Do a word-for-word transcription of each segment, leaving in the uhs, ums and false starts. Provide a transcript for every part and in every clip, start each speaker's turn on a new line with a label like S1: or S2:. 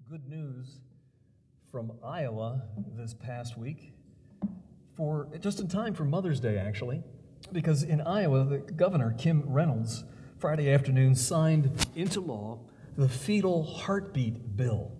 S1: good news from Iowa this past week, for just in time for Mother's Day, actually, because in Iowa, the governor, Kim Reynolds, Friday afternoon signed into law the Fetal Heartbeat Bill,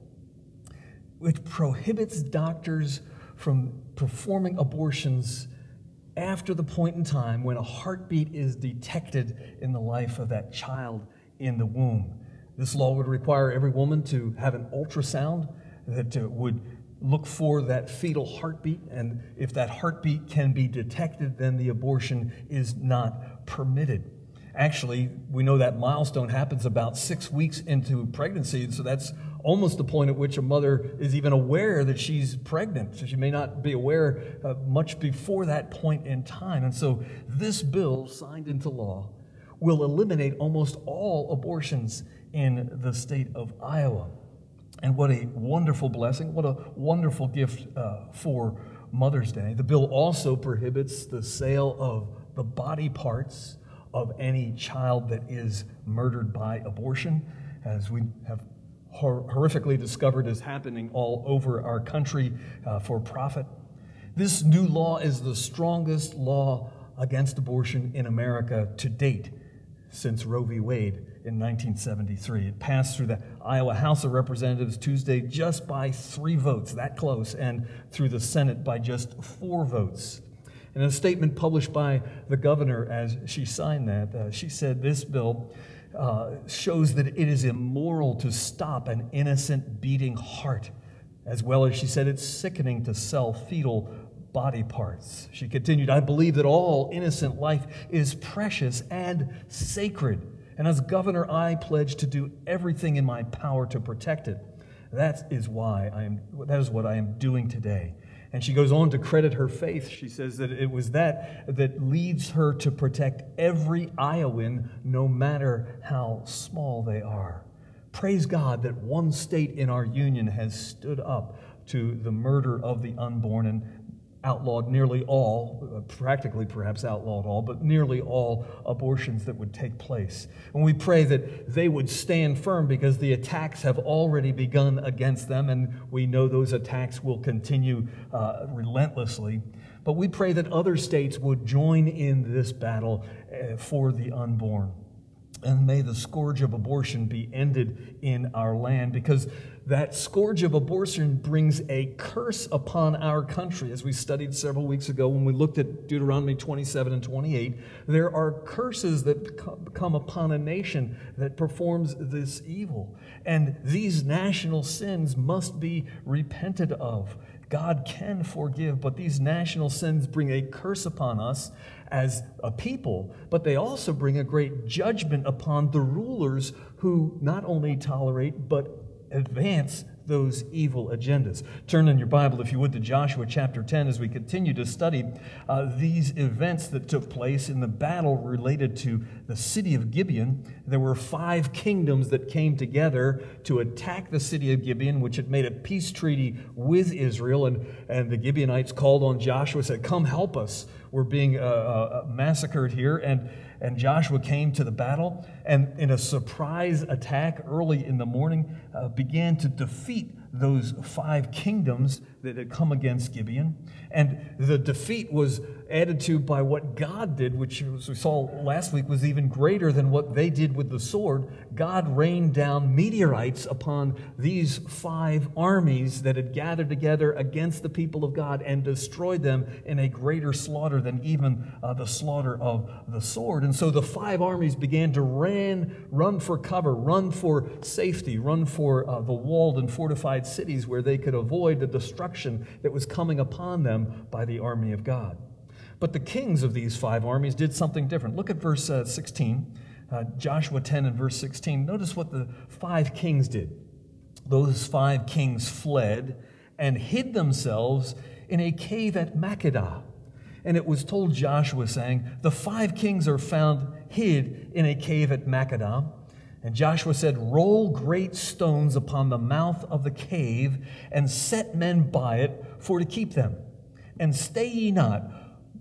S1: which prohibits doctors from performing abortions after the point in time when a heartbeat is detected in the life of that child in the womb. This law would require every woman to have an ultrasound that uh, would look for that fetal heartbeat, and if that heartbeat can be detected, then the abortion is not permitted. Actually, we know that milestone happens about six weeks into pregnancy, so that's almost the point at which a mother is even aware that she's pregnant. So she may not be aware uh, much before that point in time. And so this bill, signed into law, will eliminate almost all abortions in the state of Iowa. And what a wonderful blessing, what a wonderful gift uh, for Mother's Day. The bill also prohibits the sale of the body parts of any child that is murdered by abortion, as we have hor- horrifically discovered is happening all over our country uh, for profit. This new law is the strongest law against abortion in America to date since Roe v. Wade in nineteen seventy-three. It passed through the Iowa House of Representatives Tuesday just by three votes, that close, and through the Senate by just four votes. In a statement published by the governor as she signed that, uh, she said this bill uh, shows that it is immoral to stop an innocent beating heart, as well as she said it's sickening to sell fetal body parts. She continued, I believe that all innocent life is precious and sacred, and as governor, I pledge to do everything in my power to protect it. That is why I am, that is what I am doing today. And she goes on to credit her faith. She says that it was that that leads her to protect every Iowan, no matter how small they are. Praise God that one state in our union has stood up to the murder of the unborn and outlawed nearly all, practically perhaps outlawed all, but nearly all abortions that would take place. And we pray that they would stand firm, because the attacks have already begun against them, and we know those attacks will continue uh, relentlessly. But we pray that other states would join in this battle uh, for the unborn. And may the scourge of abortion be ended in our land, because that scourge of abortion brings a curse upon our country. As we studied several weeks ago when we looked at Deuteronomy twenty-seven and twenty-eight, there are curses that come upon a nation that performs this evil. And these national sins must be repented of. God can forgive, but these national sins bring a curse upon us as a people, but they also bring a great judgment upon the rulers who not only tolerate, but advance those evil agendas. Turn in your Bible, if you would, to Joshua chapter ten as we continue to study uh, these events that took place in the battle related to the city of Gibeon. There were five kingdoms that came together to attack the city of Gibeon, which had made a peace treaty with Israel, and, and the Gibeonites called on Joshua, said, come help us. We're being uh, uh, massacred here. And And Joshua came to the battle, and in a surprise attack early in the morning, uh, began to defeat those five kingdoms that had come against Gibeon. And the defeat was added to by what God did, which, as we saw last week, was even greater than what they did with the sword. God rained down meteorites upon these five armies that had gathered together against the people of God and destroyed them in a greater slaughter than even uh, the slaughter of the sword. And so the five armies began to ran, run for cover, run for safety, run for uh, the walled and fortified cities where they could avoid the destruction that was coming upon them by the army of God. But the kings of these five armies did something different. Look at verse uh, sixteen, uh, Joshua ten and verse sixteen. Notice what the five kings did. Those five kings fled and hid themselves in a cave at Makkedah. And it was told Joshua, saying, the five kings are found hid in a cave at Makkedah. And Joshua said, roll great stones upon the mouth of the cave, and set men by it for to keep them. And stay ye not,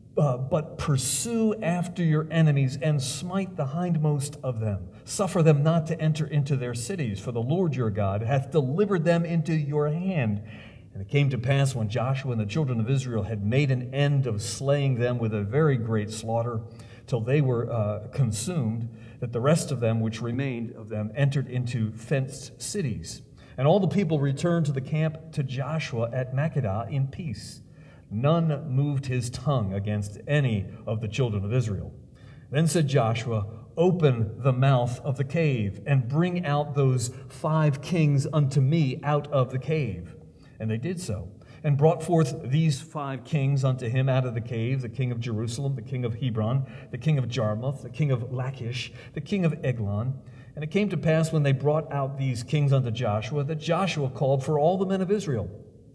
S1: uh, but pursue after your enemies and smite the hindmost of them. Suffer them not to enter into their cities, for the Lord your God hath delivered them into your hand. And it came to pass when Joshua and the children of Israel had made an end of slaying them with a very great slaughter, till they were uh, consumed, that the rest of them which remained of them entered into fenced cities. And all the people returned to the camp to Joshua at Makkedah in peace. None moved his tongue against any of the children of Israel. Then said Joshua, Open the mouth of the cave, and bring out those five kings unto me out of the cave. And they did so, and brought forth these five kings unto him out of the cave, the king of Jerusalem, the king of Hebron, the king of Jarmuth, the king of Lachish, the king of Eglon. And it came to pass when they brought out these kings unto Joshua, that Joshua called for all the men of Israel,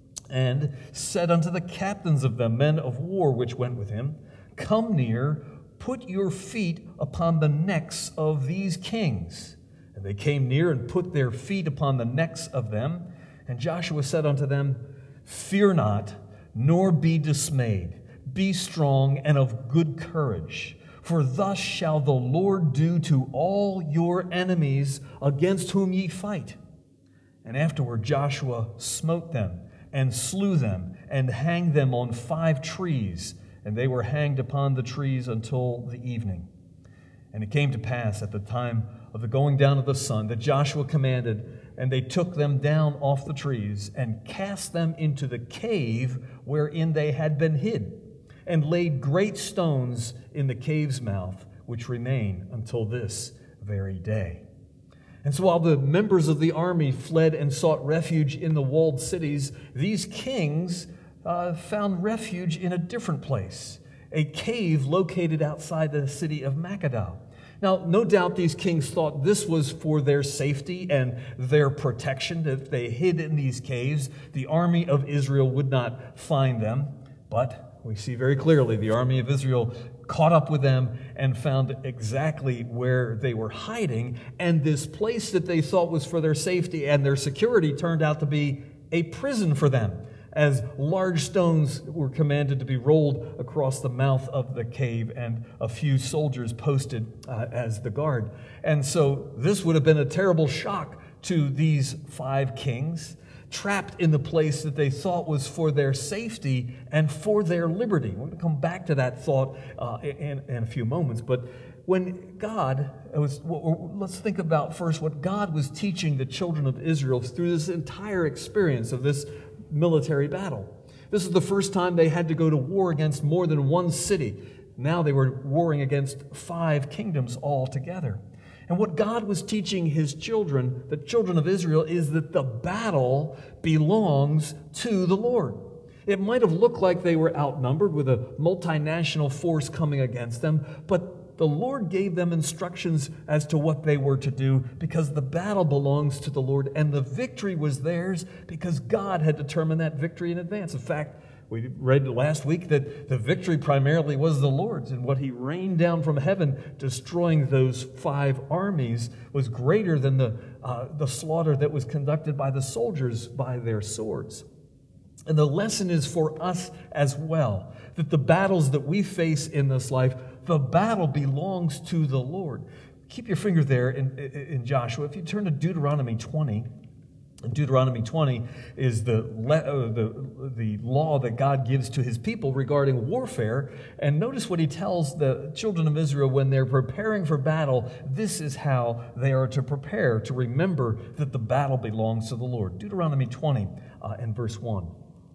S1: and said unto the captains of the men of war which went with him, Come near, put your feet upon the necks of these kings. And they came near and put their feet upon the necks of them. And Joshua said unto them, Fear not, nor be dismayed. Be strong and of good courage. For thus shall the Lord do to all your enemies against whom ye fight. And afterward Joshua smote them, and slew them, and hanged them on five trees. And they were hanged upon the trees until the evening. And it came to pass at the time of the going down of the sun that Joshua commanded, and they took them down off the trees, and cast them into the cave wherein they had been hid, and laid great stones in the cave's mouth, which remain until this very day. And so while the members of the army fled and sought refuge in the walled cities, these kings uh, found refuge in a different place, a cave located outside the city of Makkedah. Now, no doubt these kings thought this was for their safety and their protection, that if they hid in these caves, the army of Israel would not find them. But we see very clearly the army of Israel caught up with them and found exactly where they were hiding. And this place that they thought was for their safety and their security turned out to be a prison for them, as large stones were commanded to be rolled across the mouth of the cave and a few soldiers posted uh, as the guard. And so this would have been a terrible shock to these five kings, trapped in the place that they thought was for their safety and for their liberty. We're going to come back to that thought uh, in, in a few moments. But when God was, let's think about first what God was teaching the children of Israel through this entire experience of this military battle. This is the first time they had to go to war against more than one city. Now they were warring against five kingdoms altogether. And what God was teaching his children, the children of Israel, is that the battle belongs to the Lord. It might have looked like they were outnumbered with a multinational force coming against them, but the Lord gave them instructions as to what they were to do, because the battle belongs to the Lord, and the victory was theirs because God had determined that victory in advance. In fact, we read last week that the victory primarily was the Lord's, and what he rained down from heaven, destroying those five armies, was greater than the, uh, the slaughter that was conducted by the soldiers by their swords. And the lesson is for us as well, that the battles that we face in this life, the battle belongs to the Lord. Keep your finger there in, in Joshua. If you turn to Deuteronomy twenty, Deuteronomy twenty is the, uh, the, the law that God gives to his people regarding warfare. And notice what he tells the children of Israel when they're preparing for battle. This is how they are to prepare, to remember that the battle belongs to the Lord. Deuteronomy twenty uh, and verse one.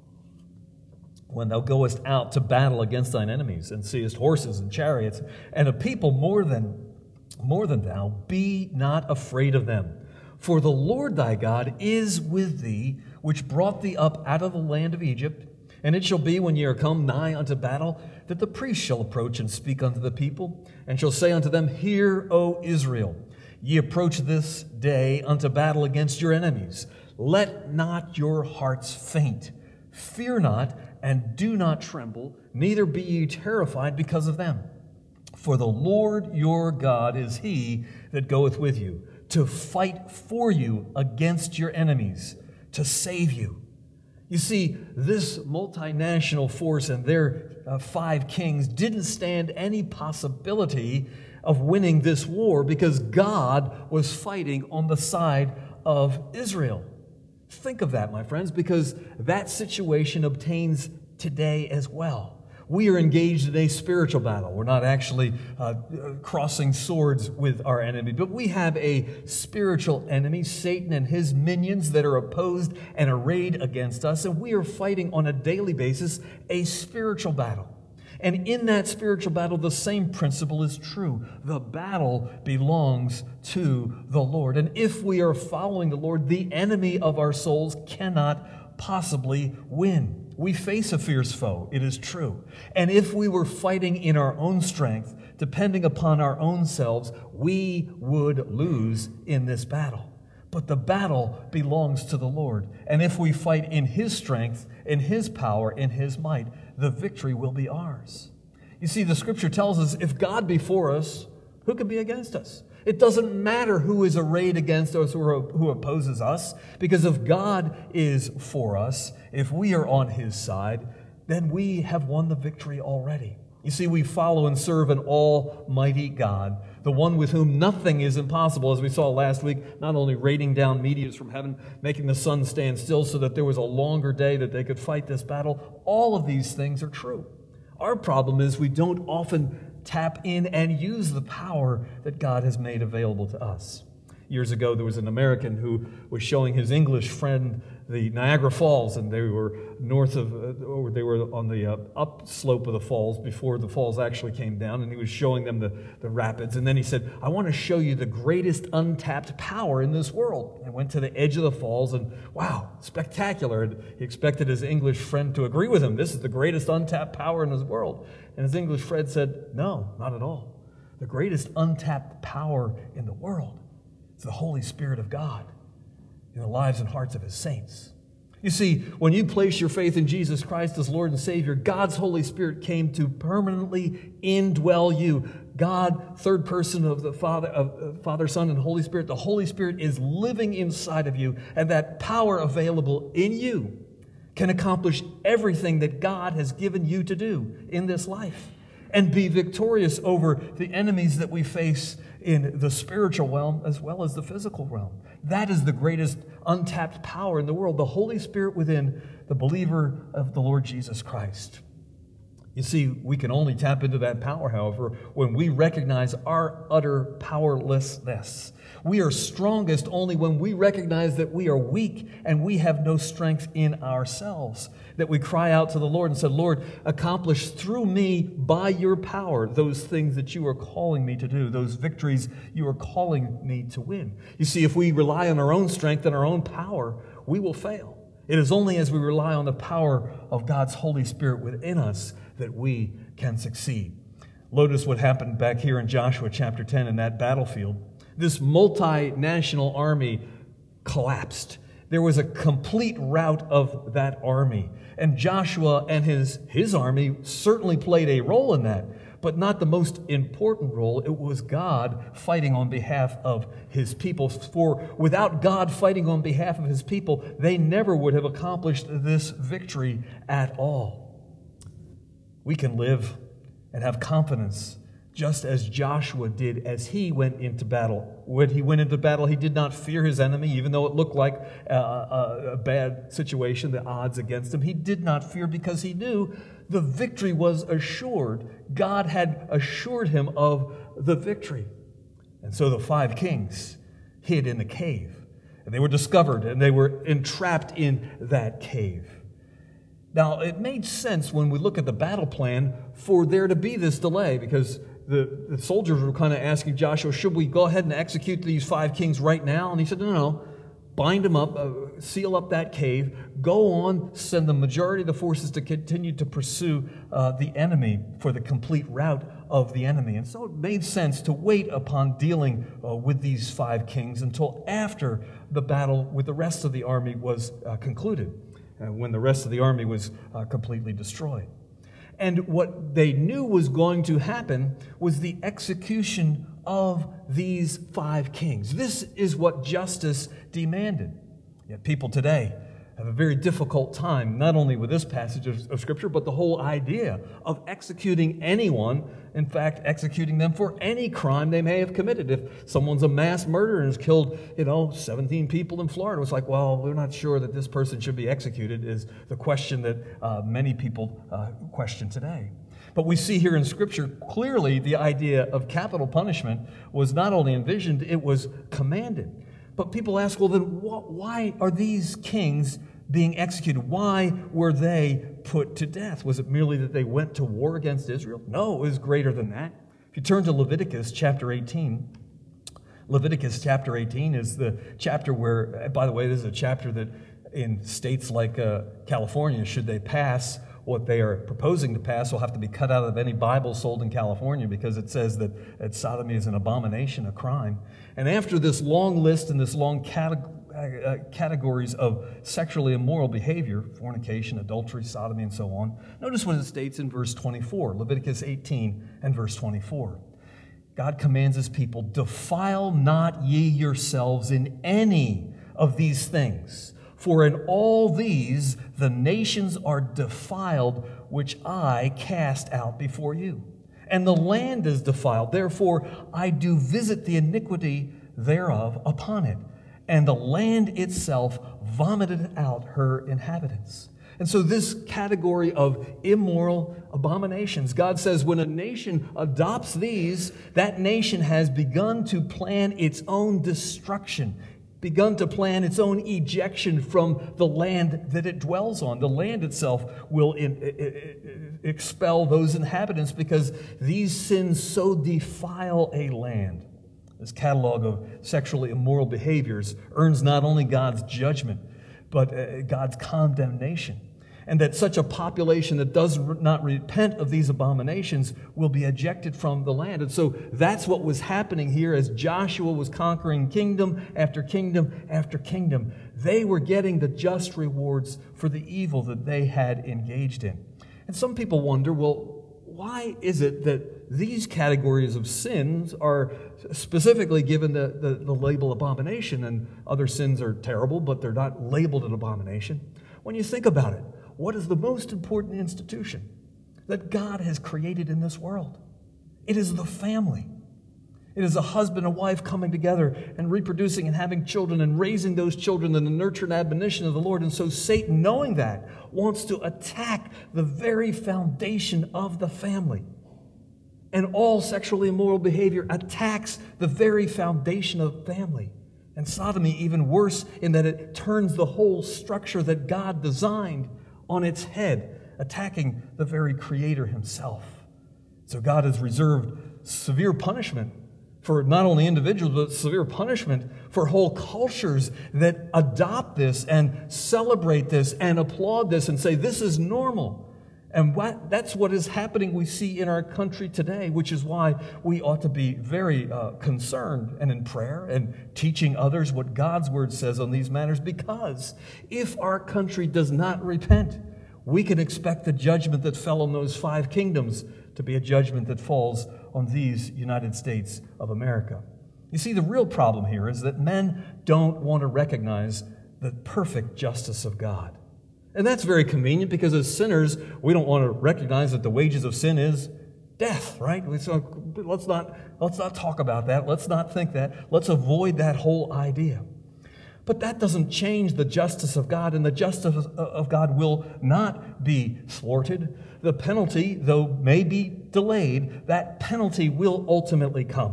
S1: When thou goest out to battle against thine enemies, and seest horses and chariots, and a people more than, more than thou, be not afraid of them. For the Lord thy God is with thee, which brought thee up out of the land of Egypt. And it shall be, when ye are come nigh unto battle, that the priest shall approach and speak unto the people, and shall say unto them, Hear, O Israel, ye approach this day unto battle against your enemies. Let not your hearts faint. Fear not, and do not tremble, neither be ye terrified because of them. For the Lord your God is he that goeth with you, to fight for you against your enemies, to save you. You see, this multinational force and their uh, five kings didn't stand any possibility of winning this war because God was fighting on the side of Israel. Think of that, my friends, because that situation obtains today as well. We are engaged in a spiritual battle. We're not actually uh, crossing swords with our enemy, but we have a spiritual enemy, Satan and his minions that are opposed and arrayed against us, and we are fighting on a daily basis a spiritual battle. And in that spiritual battle, the same principle is true. The battle belongs to the Lord. And if we are following the Lord, the enemy of our souls cannot possibly win. We face a fierce foe, it is true. And if we were fighting in our own strength, depending upon our own selves, we would lose in this battle. But the battle belongs to the Lord. And if we fight in His strength, in His power, in His might, the victory will be ours. You see, the Scripture tells us, if God be for us, who can be against us? It doesn't matter who is arrayed against us or who opposes us, because if God is for us, if we are on His side, then we have won the victory already. You see, we follow and serve an almighty God, the one with whom nothing is impossible, as we saw last week, not only raining down meteors from heaven, making the sun stand still so that there was a longer day that they could fight this battle. All of these things are true. Our problem is we don't often tap in and use the power that God has made available to us. Years ago, there was an American who was showing his English friend the Niagara Falls, and they were north of, or they were on the uh, upslope of the falls before the falls actually came down, and he was showing them the, the rapids. And then he said, I want to show you the greatest untapped power in this world. And went to the edge of the falls, and wow, spectacular. And he expected his English friend to agree with him. This is the greatest untapped power in this world. And his English friend said, no, not at all. The greatest untapped power in the world is the Holy Spirit of God in the lives and hearts of His saints. You see, when you place your faith in Jesus Christ as Lord and Savior, God's Holy Spirit came to permanently indwell you. God, third person of the Father, of Father, Son, and Holy Spirit, the Holy Spirit is living inside of you, and that power available in you can accomplish everything that God has given you to do in this life and be victorious over the enemies that we face in the spiritual realm as well as the physical realm. That is the greatest untapped power in the world, the Holy Spirit within the believer of the Lord Jesus Christ. You see, we can only tap into that power, however, when we recognize our utter powerlessness. We are strongest only when we recognize that we are weak and we have no strength in ourselves. That we cry out to the Lord and say, Lord, accomplish through me by your power those things that you are calling me to do, those victories you are calling me to win. You see, if we rely on our own strength and our own power, we will fail. It is only as we rely on the power of God's Holy Spirit within us that we can succeed. Notice what happened back here in Joshua chapter ten in that battlefield. This multinational army collapsed. There was a complete rout of that army. And Joshua and his, his army certainly played a role in that, but not the most important role. It was God fighting on behalf of His people. For without God fighting on behalf of His people, they never would have accomplished this victory at all. We can live and have confidence just as Joshua did as he went into battle. When he went into battle, he did not fear his enemy, even though it looked like a, a, a bad situation, the odds against him. He did not fear because he knew the victory was assured. God had assured him of the victory. And so the five kings hid in the cave, and they were discovered, and they were entrapped in that cave. Now, it made sense when we look at the battle plan for there to be this delay, because the, the soldiers were kind of asking Joshua, should we go ahead and execute these five kings right now? And he said, no, no, no. Bind them up, uh, seal up that cave, go on, send the majority of the forces to continue to pursue uh, the enemy for the complete rout of the enemy. And so it made sense to wait upon dealing uh, with these five kings until after the battle with the rest of the army was uh, concluded, uh, when the rest of the army was uh, completely destroyed. And what they knew was going to happen was the execution of these five kings. This is what justice demanded. Yet people today have a very difficult time, not only with this passage of, of Scripture, but the whole idea of executing anyone, in fact, executing them for any crime they may have committed. If someone's a mass murderer and has killed, you know, seventeen people in Florida, it's like, well, we're not sure that this person should be executed, is the question that uh, many people uh, question today. But we see here in Scripture, clearly the idea of capital punishment was not only envisioned, it was commanded. But people ask, well, then wh- why are these kings being executed? Why were they put to death? Was it merely that they went to war against Israel? No, it was greater than that. If you turn to Leviticus chapter eighteen, Leviticus chapter eighteen is the chapter where, by the way, this is a chapter that in states like uh, California, should they pass what they are proposing to pass, will have to be cut out of any Bible sold in California, because it says that, that sodomy is an abomination, a crime. And after this long list and this long category, uh, categories of sexually immoral behavior, fornication, adultery, sodomy, and so on, notice what it states in verse twenty-four, Leviticus eighteen and verse twenty-four. God commands his people, defile not ye yourselves in any of these things, for in all these the nations are defiled, which I cast out before you. And the land is defiled, therefore I do visit the iniquity thereof upon it. And the land itself vomited out her inhabitants. And so this category of immoral abominations, God says when a nation adopts these, that nation has begun to plan its own destruction, begun to plan its own ejection from the land that it dwells on. The land itself will in, in, in, expel those inhabitants because these sins so defile a land. This catalog of sexually immoral behaviors earns not only God's judgment, but uh, God's condemnation. And that such a population that does not repent of these abominations will be ejected from the land. And so that's what was happening here as Joshua was conquering kingdom after kingdom after kingdom. They were getting the just rewards for the evil that they had engaged in. And some people wonder, well, why is it that these categories of sins are specifically given the, the, the label abomination, and other sins are terrible, but they're not labeled an abomination? When you think about it, what is the most important institution that God has created in this world? It is the family. It is a husband and wife coming together and reproducing and having children and raising those children in the nurture and admonition of the Lord. And so Satan, knowing that, wants to attack the very foundation of the family. And all sexually immoral behavior attacks the very foundation of family. And sodomy even worse in that it turns the whole structure that God designed on its head, attacking the very Creator himself. So God has reserved severe punishment for not only individuals, but severe punishment for whole cultures that adopt this and celebrate this and applaud this and say, this is normal. And what, that's what is happening we see in our country today, which is why we ought to be very uh, concerned and in prayer and teaching others what God's Word says on these matters, because if our country does not repent, we can expect the judgment that fell on those five kingdoms to be a judgment that falls on these United States of America. You see, the real problem here is that men don't want to recognize the perfect justice of God. And that's very convenient because as sinners, we don't want to recognize that the wages of sin is death, right? So let's not, let's not talk about that. Let's not think that. Let's avoid that whole idea. But that doesn't change the justice of God, and the justice of God will not be thwarted. The penalty, though may be delayed, that penalty will ultimately come.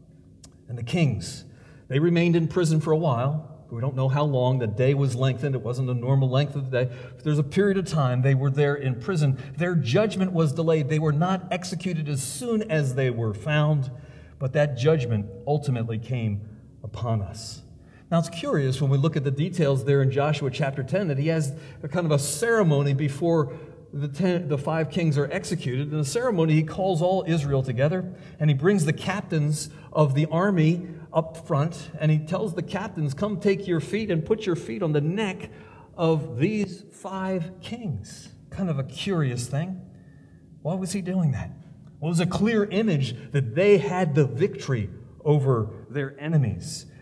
S1: And the kings, they remained in prison for a while. We don't know how long. The day was lengthened. It wasn't the normal length of the day. There's a period of time they were there in prison. Their judgment was delayed. They were not executed as soon as they were found, but that judgment ultimately came upon us. Now, it's curious when we look at the details there in Joshua chapter ten that he has a kind of a ceremony before the, ten, the five kings are executed. In the ceremony, he calls all Israel together, and he brings the captains of the army up front, and he tells the captains, come take your feet and put your feet on the neck of these five kings. Kind of a curious thing. Why was he doing that? Well, it was a clear image that they had the victory over their enemies.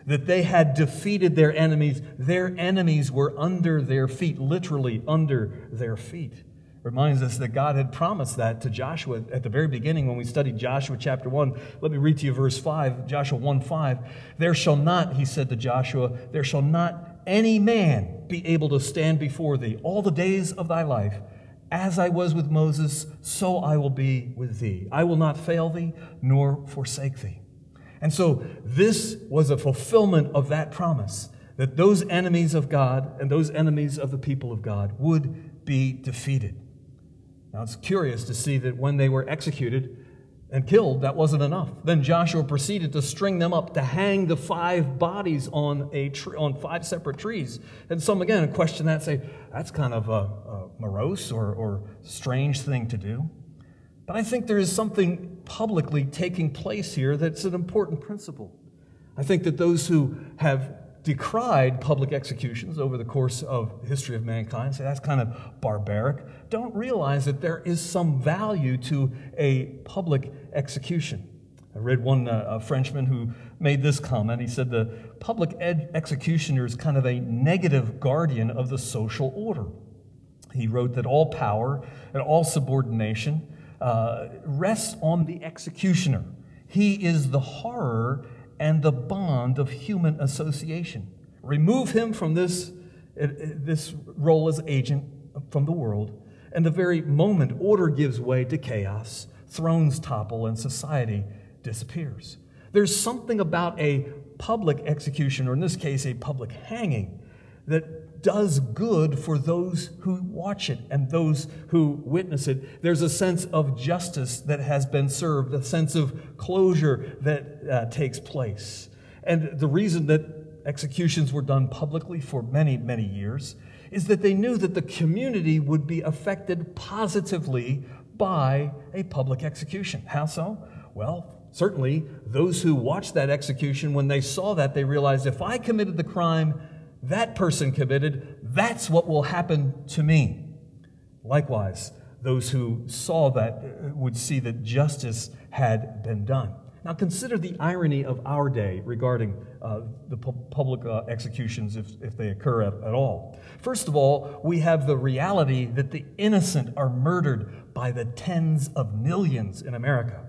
S1: that they had defeated their enemies. Their enemies were under their feet, literally under their feet. Reminds us that God had promised that to Joshua at the very beginning when we studied Joshua chapter one. Let me read to you verse five, Joshua one five. There shall not, he said to Joshua, there shall not any man be able to stand before thee all the days of thy life. As I was with Moses, so I will be with thee. I will not fail thee nor forsake thee. And so this was a fulfillment of that promise, that those enemies of God and those enemies of the people of God would be defeated. Now, it's curious to see that when they were executed and killed, that wasn't enough. Then Joshua proceeded to string them up, to hang the five bodies on a tree, on five separate trees. And some, again, question that and say, that's kind of a, a morose or, or strange thing to do. But I think there is something publicly taking place here that's an important principle. I think that those who have decried public executions over the course of the history of mankind, say that's kind of barbaric, don't realize that there is some value to a public execution. I read one uh, a Frenchman who made this comment. He said the public ed- executioner is kind of a negative guardian of the social order. He wrote that all power and all subordination uh, rests on the executioner. He is the horror and the bond of human association. Remove him from this, this role as agent from the world, and the very moment order gives way to chaos, thrones topple, and society disappears. There's something about a public execution, or in this case, a public hanging, that does good for those who watch it and those who witness it. There's a sense of justice that has been served, a sense of closure that uh, takes place. And the reason that executions were done publicly for many, many years is that they knew that the community would be affected positively by a public execution. How so? Well, certainly those who watched that execution, when they saw that, they realized if I committed the crime that person committed, that's what will happen to me. Likewise, those who saw that would see that justice had been done. Now consider the irony of our day regarding uh, the pu- public uh, executions if, if they occur at, at all. First of all, we have the reality that the innocent are murdered by the tens of millions in America.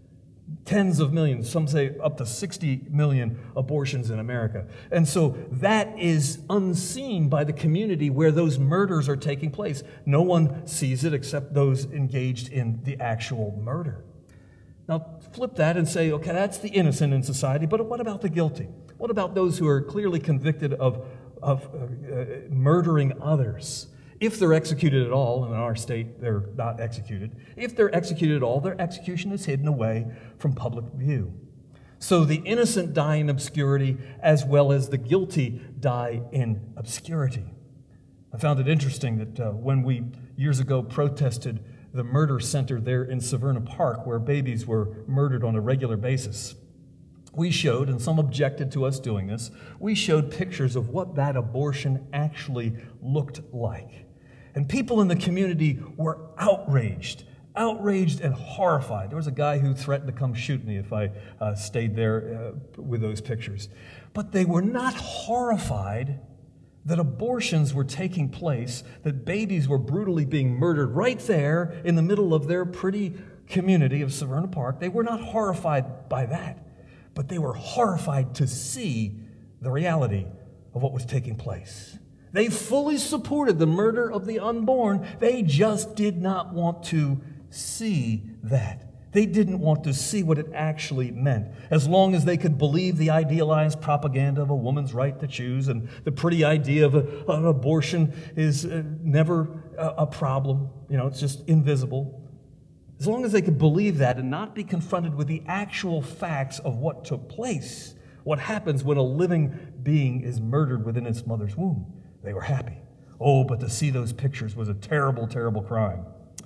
S1: Tens of millions, some say up to sixty million abortions in America. And so that is unseen by the community where those murders are taking place. No one sees it except those engaged in the actual murder. Now, flip that and say, okay, that's the innocent in society, but what about the guilty? What about those who are clearly convicted of, of uh, murdering others? If they're executed at all, and in our state they're not executed, if they're executed at all, their execution is hidden away from public view. So the innocent die in obscurity as well as the guilty die in obscurity. I found it interesting that uh, when we years ago protested the murder center there in Severna Park where babies were murdered on a regular basis, we showed, and some objected to us doing this, we showed pictures of what that abortion actually looked like. And people in the community were outraged, outraged and horrified. There was a guy who threatened to come shoot me if I uh, stayed there uh, with those pictures. But they were not horrified that abortions were taking place, that babies were brutally being murdered right there in the middle of their pretty community of Severna Park. They were not horrified by that, but they were horrified to see the reality of what was taking place. They fully supported the murder of the unborn. They just did not want to see that. They didn't want to see what it actually meant. As long as they could believe the idealized propaganda of a woman's right to choose and the pretty idea of, a, of an abortion is uh, never a, a problem, you know, it's just invisible. As long as they could believe that and not be confronted with the actual facts of what took place, what happens when a living being is murdered within its mother's womb, they were happy. Oh, but to see those pictures was a terrible, terrible crime.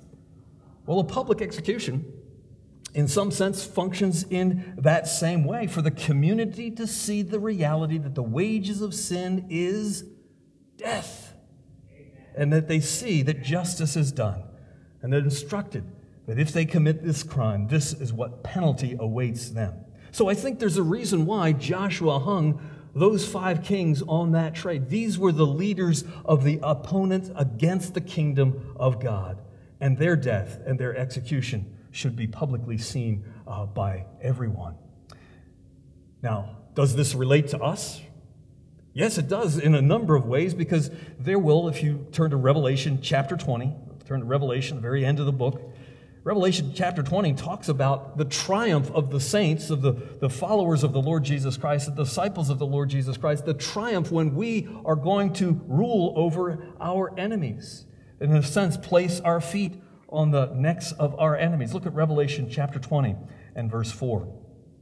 S1: Well, a public execution, in some sense, functions in that same way, for the community to see the reality that the wages of sin is death, and that they see that justice is done, and they're instructed that if they commit this crime, this is what penalty awaits them. So I think there's a reason why Joshua hung Those five kings on that trade, these were the leaders of the opponents against the kingdom of God. And their death and their execution should be publicly seen uh, by everyone. Now, does this relate to us? Yes, it does in a number of ways, because there will, if you turn to Revelation chapter twenty, turn to Revelation, the very end of the book, Revelation chapter twenty talks about the triumph of the saints, of the, the followers of the Lord Jesus Christ, the disciples of the Lord Jesus Christ, the triumph when we are going to rule over our enemies. In a sense, place our feet on the necks of our enemies. Look at Revelation chapter twenty and verse four.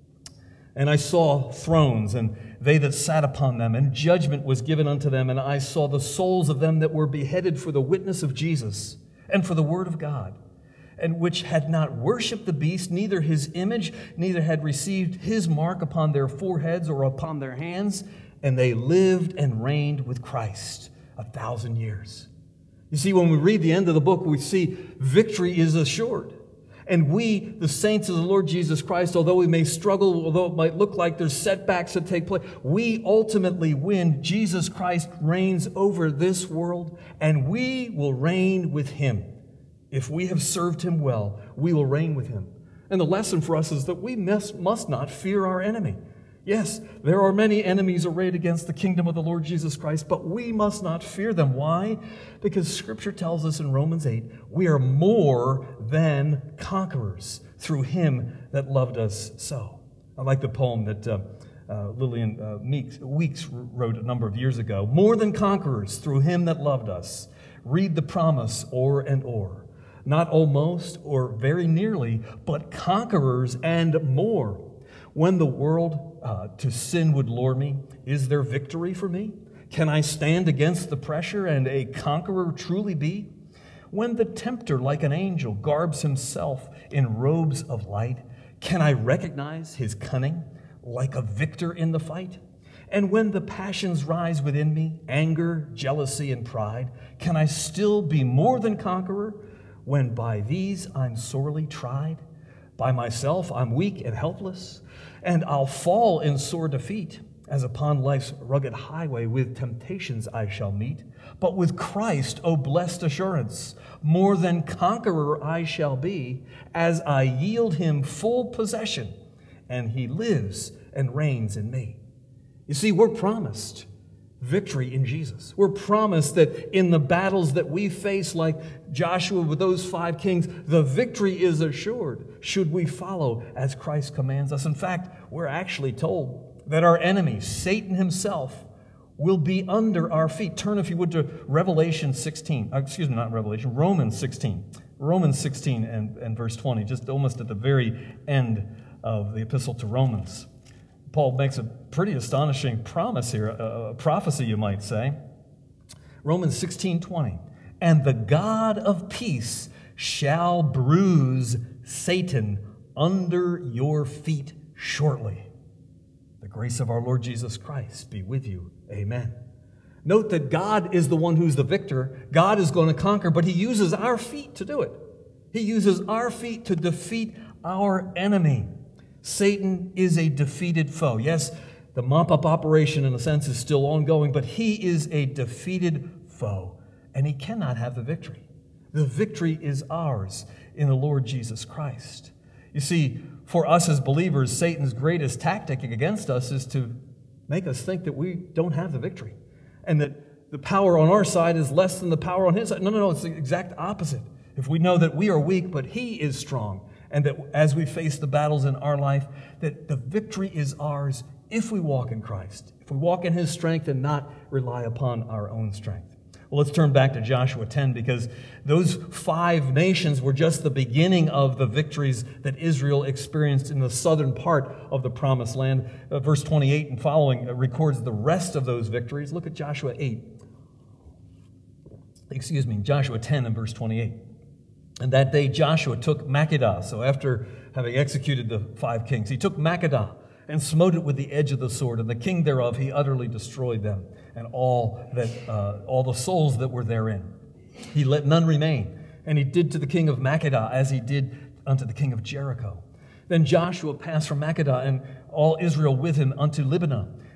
S1: And I saw thrones, and they that sat upon them, and judgment was given unto them, and I saw the souls of them that were beheaded for the witness of Jesus, and for the word of God, and which had not worshipped the beast, neither his image, neither had received his mark upon their foreheads or upon their hands, and they lived and reigned with Christ a thousand years. You see, when we read the end of the book, we see victory is assured. And we, the saints of the Lord Jesus Christ, although we may struggle, although it might look like there's setbacks that take place, we ultimately win. Jesus Christ reigns over this world, and we will reign with him. If we have served him well, we will reign with him. And the lesson for us is that we must, must not fear our enemy. Yes, there are many enemies arrayed against the kingdom of the Lord Jesus Christ, but we must not fear them. Why? Because Scripture tells us in Romans eight, we are more than conquerors through him that loved us so. I like the poem that uh, uh, Lillian uh, Meeks, Weeks wrote a number of years ago. More than conquerors through him that loved us. Read the promise o'er and o'er. Not almost or very nearly, but conquerors and more. When the world uh, to sin would lure me, is there victory for me? Can I stand against the pressure and a conqueror truly be? When the tempter, like an angel, garbs himself in robes of light, can I recognize his cunning like a victor in the fight? And when the passions rise within me, anger, jealousy, and pride, can I still be more than conqueror when by these I'm sorely tried? By myself I'm weak and helpless, and I'll fall in sore defeat, as upon life's rugged highway with temptations I shall meet. But with Christ, O blessed assurance, more than conqueror I shall be, as I yield him full possession, and he lives and reigns in me. You see, we're promised victory in Jesus. We're promised that in the battles that we face, like Joshua with those five kings, the victory is assured should we follow as Christ commands us. In fact, we're actually told that our enemy, Satan himself, will be under our feet. Turn, if you would, to Revelation sixteen. Excuse me, not Revelation, Romans sixteen. Romans sixteen and, and verse twenty, just almost at the very end of the epistle to Romans. Paul makes a pretty astonishing promise here, a, a prophecy, you might say. Romans sixteen twenty. And the God of peace shall bruise Satan under your feet shortly. The grace of our Lord Jesus Christ be with you. Amen. Note that God is the one who's the victor. God is going to conquer, but he uses our feet to do it. He uses our feet to defeat our enemy. Satan is a defeated foe. Yes, the mop-up operation, in a sense, is still ongoing, but he is a defeated foe, and he cannot have the victory. The victory is ours in the Lord Jesus Christ. You see, for us as believers, Satan's greatest tactic against us is to make us think that we don't have the victory, and that the power on our side is less than the power on his side. No, no, no, it's the exact opposite. If we know that we are weak, but he is strong, and that as we face the battles in our life, that the victory is ours if we walk in Christ, if we walk in his strength and not rely upon our own strength. Well, let's turn back to Joshua ten, because those five nations were just the beginning of the victories that Israel experienced in the southern part of the Promised Land. Uh, verse twenty-eight and following uh, records the rest of those victories. Look at Joshua eight. Excuse me, Joshua ten and verse twenty-eight. And that day Joshua took Makkedah. So after having executed the five kings, he took Makkedah and smote it with the edge of the sword, and the king thereof he utterly destroyed them, and all that uh, all the souls that were therein. He let none remain, and he did to the king of Makkedah as he did unto the king of Jericho. Then Joshua passed from Makkedah, and all Israel with him unto Libnah,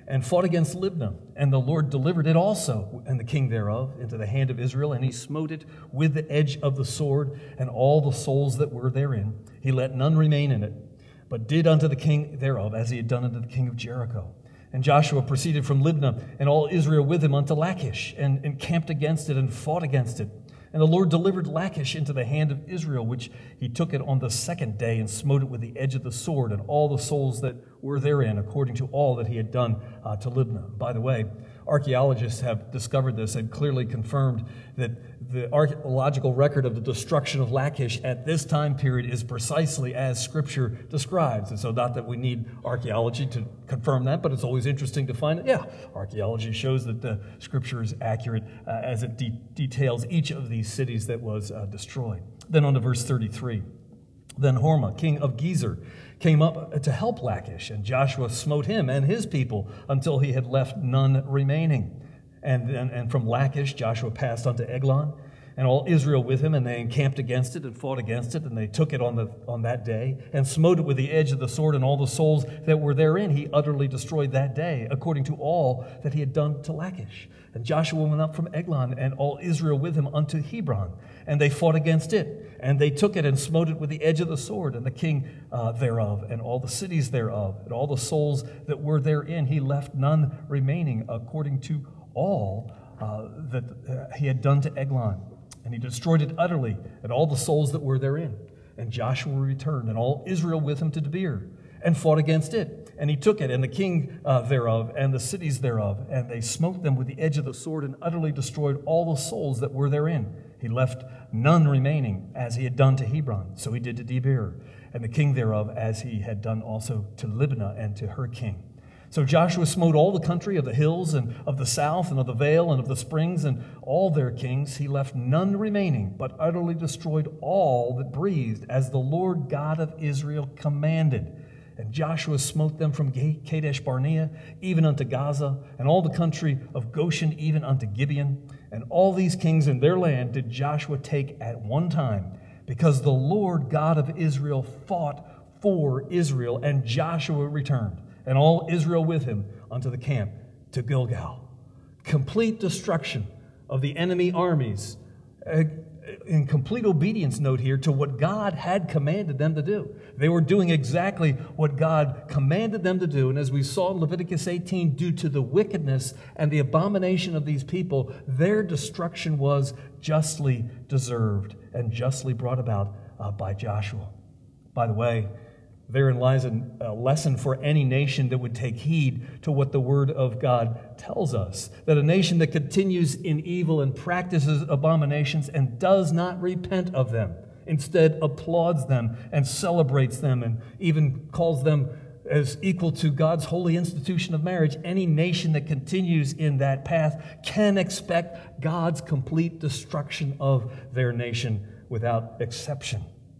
S1: and fought against Libnah. And the Lord delivered it also, and the king thereof, into the hand of Israel. And he smote it with the edge of the sword, and all the souls that were therein. He let none remain in it, but did unto the king thereof as he had done unto the king of Jericho. And Joshua proceeded from Libnah, and all Israel with him unto Lachish, and encamped against it, and fought against it. And the Lord delivered Lachish into the hand of Israel, which he took it on the second day, and smote it with the edge of the sword, and all the souls that were therein, according to all that he had done uh, to Libnah. By the way, archaeologists have discovered this and clearly confirmed that the archaeological record of the destruction of Lachish at this time period is precisely as Scripture describes. And so not that we need archaeology to confirm that, but it's always interesting to find that, yeah, archaeology shows that the Scripture is accurate uh, as it de- details each of these cities that was uh, destroyed. Then on to verse thirty-three. Then Hormah, king of Gezer, came up to help Lachish, and Joshua smote him and his people until he had left none remaining. And, and, and from Lachish Joshua passed unto Eglon, and all Israel with him, and they encamped against it and fought against it, and they took it on the on that day, and smote it with the edge of the sword, and all the souls that were therein he utterly destroyed that day, according to all that he had done to Lachish. And Joshua went up from Eglon, and all Israel with him unto Hebron, and they fought against it, and they took it and smote it with the edge of the sword, and the king uh, thereof, and all the cities thereof, and all the souls that were therein he left none remaining, according to all uh, that uh, he had done to Eglon. And he destroyed it utterly, and all the souls that were therein. And Joshua returned, and all Israel with him to Debir, and fought against it. And he took it, and the king uh, thereof, and the cities thereof, and they smote them with the edge of the sword, and utterly destroyed all the souls that were therein. He left none remaining, as he had done to Hebron. So he did to Debir, and the king thereof, as he had done also to Libnah and to her king. So Joshua smote all the country of the hills and of the south and of the vale and of the springs and all their kings. He left none remaining, but utterly destroyed all that breathed, as the Lord God of Israel commanded. And Joshua smote them from Kadesh Barnea, even unto Gaza, and all the country of Goshen, even unto Gibeon. And all these kings in their land did Joshua take at one time, because the Lord God of Israel fought for Israel, and Joshua returned, and all Israel with him, unto the camp to Gilgal. Complete destruction of the enemy armies, uh, in complete obedience, note here, to what God had commanded them to do. They were doing exactly what God commanded them to do, and as we saw in Leviticus eighteen, due to the wickedness and the abomination of these people, their destruction was justly deserved and justly brought about uh, by Joshua. By the way, therein lies a lesson for any nation that would take heed to what the Word of God tells us. That a nation that continues in evil and practices abominations and does not repent of them, instead applauds them and celebrates them and even calls them as equal to God's holy institution of marriage, any nation that continues in that path can expect God's complete destruction of their nation without exception.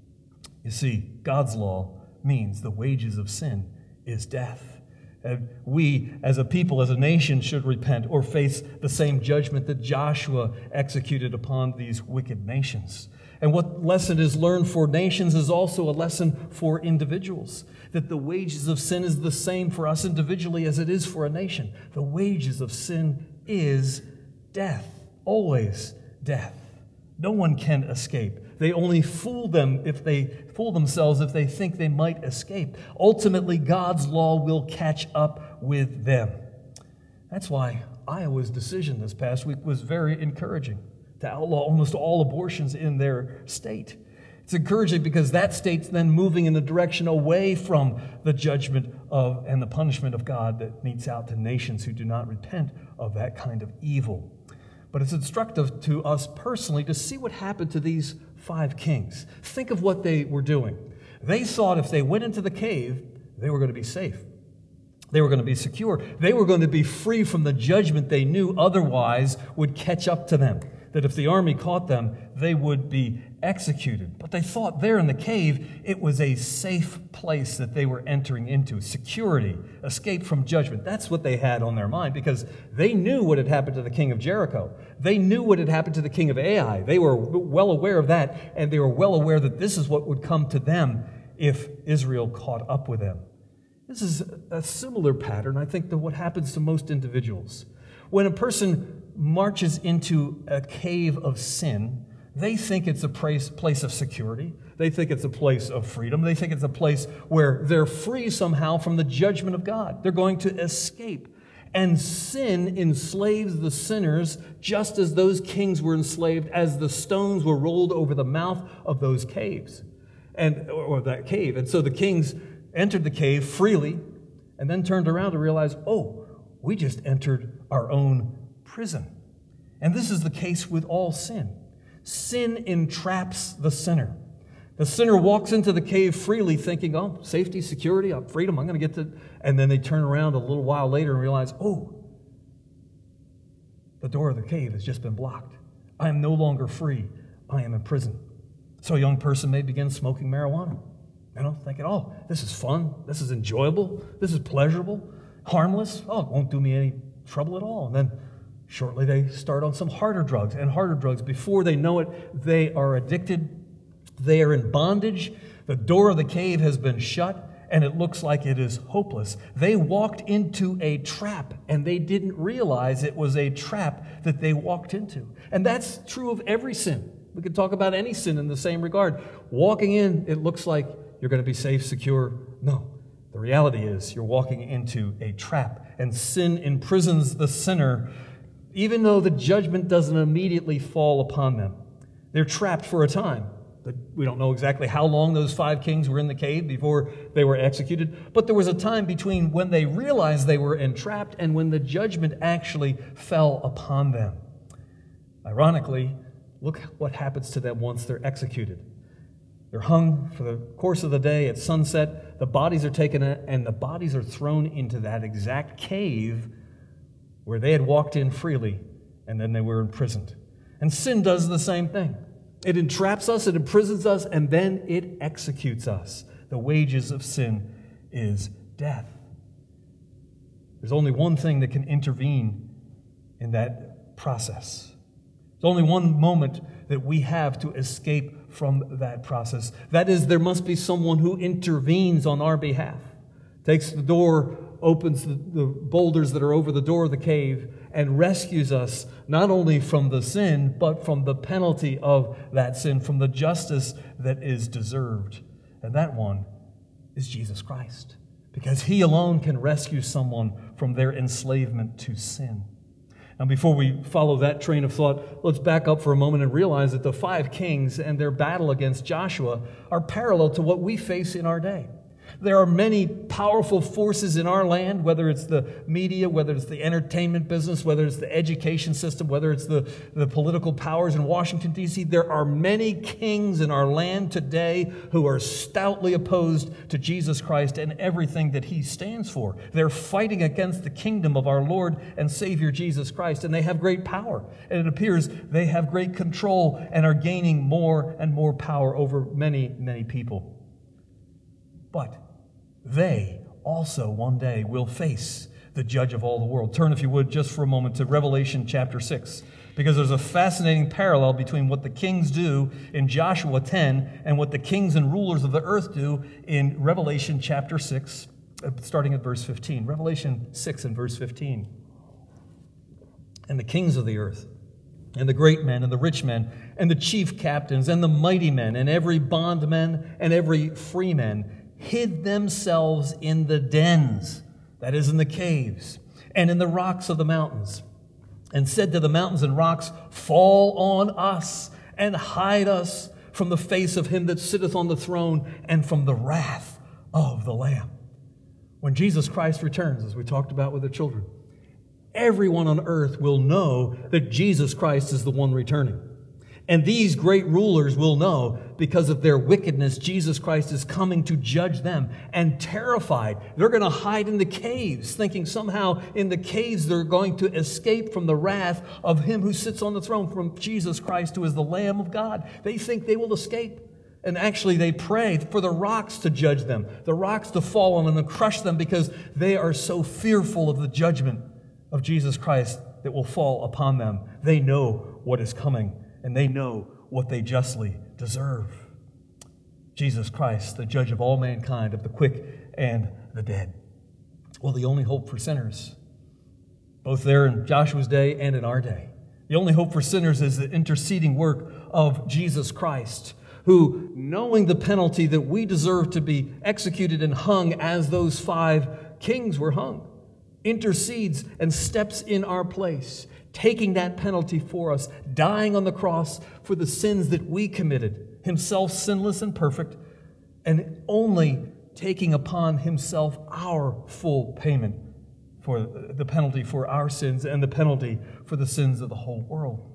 S1: You see, God's law means the wages of sin is death. And we, as a people, as a nation, should repent or face the same judgment that Joshua executed upon these wicked nations. And what lesson is learned for nations is also a lesson for individuals, that the wages of sin is the same for us individually as it is for a nation. The wages of sin is death, always death. No one can escape. They only fool them if they fool themselves if they think they might escape. Ultimately, God's law will catch up with them. That's why Iowa's decision this past week was very encouraging, to outlaw almost all abortions in their state. It's encouraging because that state's then moving in the direction away from the judgment of and the punishment of God that metes out to nations who do not repent of that kind of evil. But it's instructive to us personally to see what happened to these five kings. Think of what they were doing. They thought if they went into the cave, they were going to be safe. They were going to be secure. They were going to be free from the judgment they knew otherwise would catch up to them. That if the army caught them, they would be executed. But they thought there in the cave, it was a safe place that they were entering into. Security, escape from judgment. That's what they had on their mind, because they knew what had happened to the king of Jericho. They knew what had happened to the king of Ai. They were well aware of that, and they were well aware that this is what would come to them if Israel caught up with them. This is a similar pattern, I think, to what happens to most individuals. When a person marches into a cave of sin, they think it's a place, place of security. They think it's a place of freedom. They think it's a place where they're free somehow from the judgment of God. They're going to escape. And sin enslaves the sinners just as those kings were enslaved as the stones were rolled over the mouth of those caves, and or that cave. And so the kings entered the cave freely and then turned around to realize, oh, we just entered our own prison. And this is the case with all sin. Sin entraps the sinner. The sinner walks into the cave freely thinking, oh, safety, security, freedom, I'm going to get to... And then they turn around a little while later and realize, oh, the door of the cave has just been blocked. I am no longer free. I am in prison. So a young person may begin smoking marijuana. You know, thinking, oh, this is fun. This is enjoyable. This is pleasurable, harmless. Oh, it won't do me any trouble at all. And then shortly they start on some harder drugs and harder drugs. Before they know it, they are addicted. They are in bondage. The door of the cave has been shut, and it looks like it is hopeless. They walked into a trap, and they didn't realize it was a trap that they walked into. And that's true of every sin. We could talk about any sin in the same regard. Walking in, it looks like you're going to be safe, secure. No. The reality is you're walking into a trap, and sin imprisons the sinner, even though the judgment doesn't immediately fall upon them. They're trapped for a time. We don't know exactly how long those five kings were in the cave before they were executed, but there was a time between when they realized they were entrapped and when the judgment actually fell upon them. Ironically, look what happens to them once they're executed. They're hung for the course of the day at sunset. The bodies are taken and the bodies are thrown into that exact cave where they had walked in freely and then they were imprisoned. And sin does the same thing. It entraps us, it imprisons us, and then it executes us. The wages of sin is death. There's only one thing that can intervene in that process. There's only one moment that we have to escape from that process. That is, there must be someone who intervenes on our behalf. Takes the door, opens the, the boulders that are over the door of the cave, and rescues us not only from the sin, but from the penalty of that sin, from the justice that is deserved. And that one is Jesus Christ, because He alone can rescue someone from their enslavement to sin. Now, before we follow that train of thought, let's back up for a moment and realize that the five kings and their battle against Joshua are parallel to what we face in our day. There are many powerful forces in our land, whether it's the media, whether it's the entertainment business, whether it's the education system, whether it's the, the political powers in Washington, D C There are many kings in our land today who are stoutly opposed to Jesus Christ and everything that He stands for. They're fighting against the kingdom of our Lord and Savior Jesus Christ, and they have great power. And it appears they have great control and are gaining more and more power over many, many people. But they also one day will face the judge of all the world. Turn, if you would, just for a moment to Revelation chapter six, because there's a fascinating parallel between what the kings do in Joshua ten and what the kings and rulers of the earth do in Revelation chapter six, starting at verse fifteen. Revelation six and verse fifteen. And the kings of the earth, and the great men, and the rich men, and the chief captains, and the mighty men, and every bondman, and every freeman, hid themselves in the dens, that is, in the caves, and in the rocks of the mountains, and said to the mountains and rocks, fall on us, and hide us from the face of Him that sitteth on the throne, and from the wrath of the Lamb. When Jesus Christ returns, as we talked about with the children, everyone on earth will know that Jesus Christ is the one returning. And these great rulers will know, because of their wickedness, Jesus Christ is coming to judge them. And terrified, they're going to hide in the caves, thinking somehow in the caves they're going to escape from the wrath of Him who sits on the throne, from Jesus Christ, who is the Lamb of God. They think they will escape. And actually they pray for the rocks to judge them, the rocks to fall on them and crush them, because they are so fearful of the judgment of Jesus Christ that will fall upon them. They know what is coming, and they know what they justly deserve. Jesus Christ, the judge of all mankind, of the quick and the dead. Well, the only hope for sinners, both there in Joshua's day and in our day, the only hope for sinners is the interceding work of Jesus Christ, who, knowing the penalty that we deserve to be executed and hung as those five kings were hung, intercedes and steps in our place, taking that penalty for us, dying on the cross for the sins that we committed, himself sinless and perfect, and only taking upon himself our full payment for the penalty for our sins and the penalty for the sins of the whole world.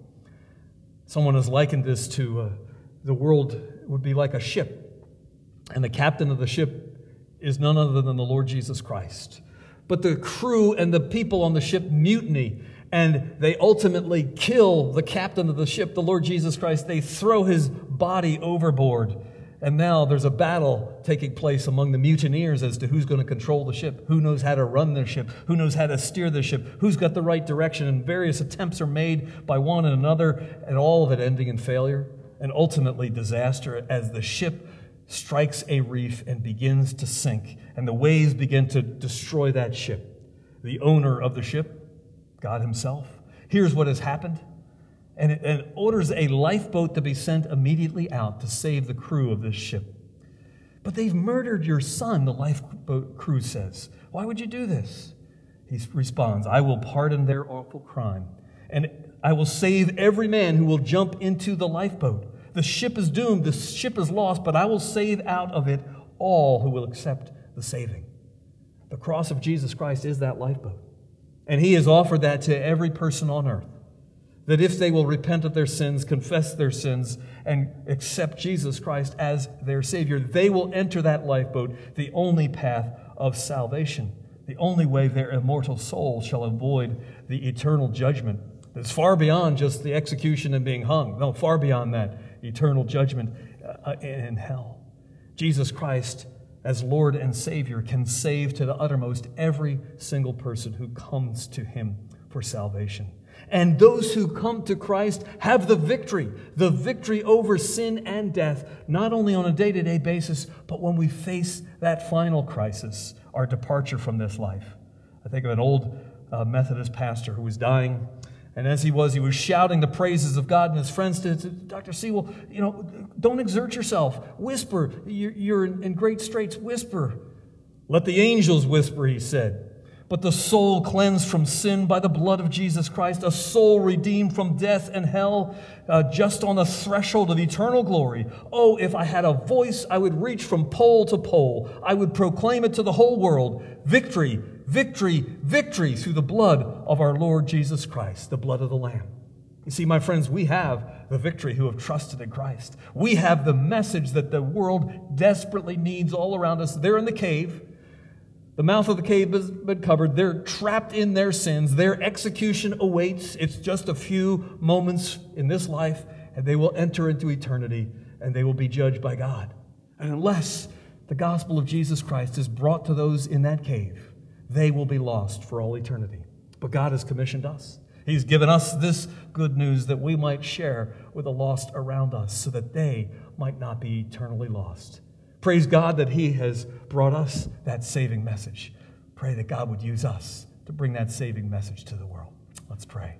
S1: Someone has likened this to uh, the world would be like a ship, and the captain of the ship is none other than the Lord Jesus Christ. But the crew and the people on the ship mutiny, and they ultimately kill the captain of the ship, the Lord Jesus Christ. They throw his body overboard. And now there's a battle taking place among the mutineers as to who's going to control the ship, who knows how to run the ship, who knows how to steer the ship, who's got the right direction. And various attempts are made by one and another, and all of it ending in failure and ultimately disaster as the ship strikes a reef and begins to sink, and the waves begin to destroy that ship. The owner of the ship, God himself, hears what has happened and, and orders a lifeboat to be sent immediately out to save the crew of this ship. But they've murdered your son, the lifeboat crew says. Why would you do this? He responds, I will pardon their awful crime, and I will save every man who will jump into the lifeboat. The ship is doomed, the ship is lost, but I will save out of it all who will accept the saving. The cross of Jesus Christ is that lifeboat. And he has offered that to every person on earth, that if they will repent of their sins, confess their sins, and accept Jesus Christ as their Savior, they will enter that lifeboat, the only path of salvation, the only way their immortal soul shall avoid the eternal judgment that's far beyond just the execution and being hung. No, far beyond that, eternal judgment uh, in hell. Jesus Christ, as Lord and Savior, can save to the uttermost every single person who comes to him for salvation. And those who come to Christ have the victory, the victory over sin and death, not only on a day-to-day basis, but when we face that final crisis, our departure from this life. I think of an old uh, Methodist pastor who was dying, and as he was, he was shouting the praises of God, and his friends said, Doctor Sewell, you know, don't exert yourself. Whisper. You're, you're in great straits. Whisper. Let the angels whisper, he said. But the soul cleansed from sin by the blood of Jesus Christ, a soul redeemed from death and hell, uh, just on the threshold of eternal glory. Oh, if I had a voice, I would reach from pole to pole. I would proclaim it to the whole world. Victory, victory, victory through the blood of our Lord Jesus Christ, the blood of the Lamb. You see, my friends, we have the victory who have trusted in Christ. We have the message that the world desperately needs all around us. They're in the cave. The mouth of the cave has been covered. They're trapped in their sins. Their execution awaits. It's just a few moments in this life, and they will enter into eternity, and they will be judged by God. And unless the gospel of Jesus Christ is brought to those in that cave, they will be lost for all eternity. But God has commissioned us. He's given us this good news that we might share with the lost around us so that they might not be eternally lost. Praise God that he has brought us that saving message. Pray that God would use us to bring that saving message to the world. Let's pray.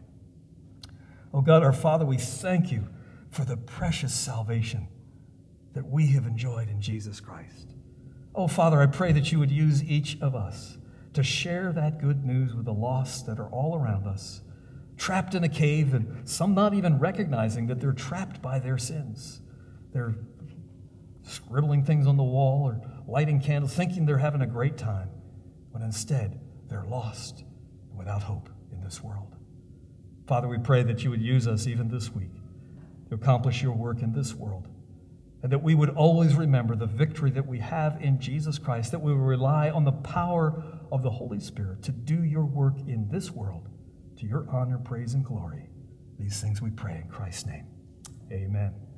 S1: Oh God, our Father, we thank you for the precious salvation that we have enjoyed in Jesus Christ. Oh Father, I pray that you would use each of us to share that good news with the lost that are all around us, trapped in a cave, and some not even recognizing that they're trapped by their sins. They're scribbling things on the wall or lighting candles, thinking they're having a great time, when instead they're lost and without hope in this world. Father, we pray that you would use us even this week to accomplish your work in this world, and that we would always remember the victory that we have in Jesus Christ, that we will rely on the power of the Holy Spirit to do your work in this world to your honor, praise, and glory. These things we pray in Christ's name. Amen.